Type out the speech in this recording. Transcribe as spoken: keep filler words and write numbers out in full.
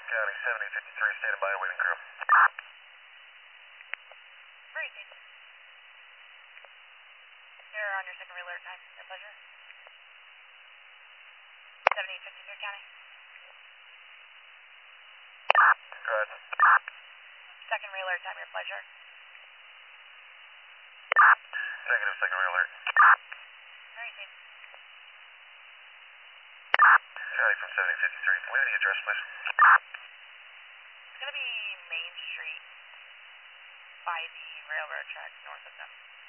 County, seventy fifty-three, standing by, waiting crew. Crazy. You're on your second alert time. Your pleasure. seventy fifty-three County. Go ahead. Second alert time. Your pleasure. Negative, second alert. Crazy. County from seventy fifty-three. Can we have the address, please? It's gonna be Main Street by the railroad tracks north of them.